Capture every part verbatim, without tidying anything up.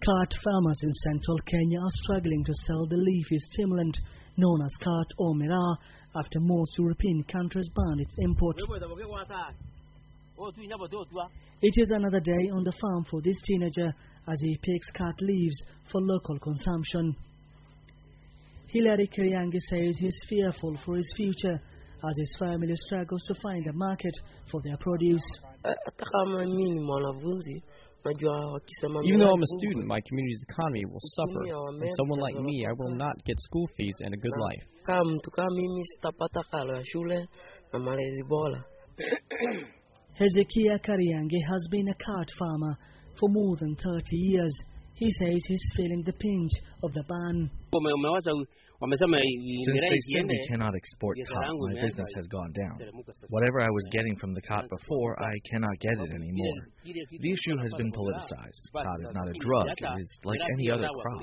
Khat farmers in central Kenya are struggling to sell the leafy stimulant known as khat or miraa after most European countries ban its import. It is another day on the farm for this teenager as he picks khat leaves for local consumption. Hilary Kiriangi says he is fearful for his future as his family struggles to find a market for their produce. Even though I'm a student, my community's economy will suffer, and someone like me, I will not get school fees and a good life. Hezekiah Kariangi has been a khat farmer for more than thirty years. He says he's feeling the pinch of the ban. Since they said we cannot export khat, my business has gone down. Whatever I was getting from the khat before, I cannot get it anymore. The issue has been politicized. Khat is not a drug, it is like any other crop.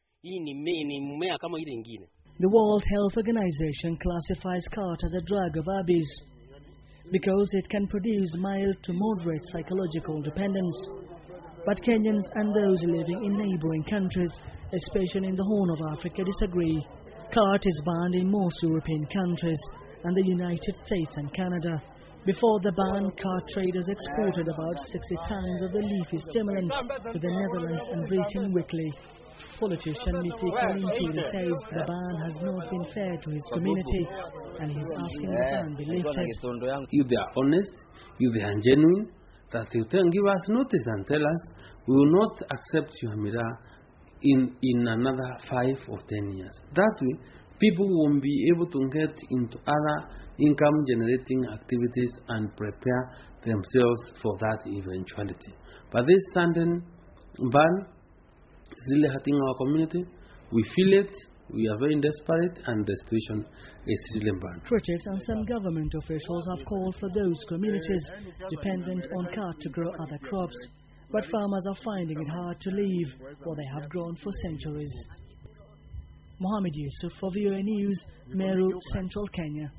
The World Health Organization classifies khat as a drug of abuse because it can produce mild to moderate psychological dependence. But Kenyans and those living in neighboring countries, especially in the Horn of Africa, disagree. Khat is banned in most European countries and the United States and Canada. Before the ban, khat traders exported about sixty tons of the leafy stimulant to the Netherlands and Britain weekly. Politician Miti Kalinturi says the ban has not been fair to his community and he is asking the ban be lifted. If they are honest, if they are genuine, that they can give us notice and tell us we will not accept your miraa in, in another five or ten years. That way, people won't be able to get into other income generating activities and prepare themselves for that eventuality. But this sudden ban is really hurting our community. We feel it. We are very desperate and the situation is really bad. Critics and some government officials have called for those communities dependent on khat to grow other crops. But farmers are finding it hard to leave what they have grown for centuries. Mohammed Yusuf for V O A News, Meru, Central Kenya.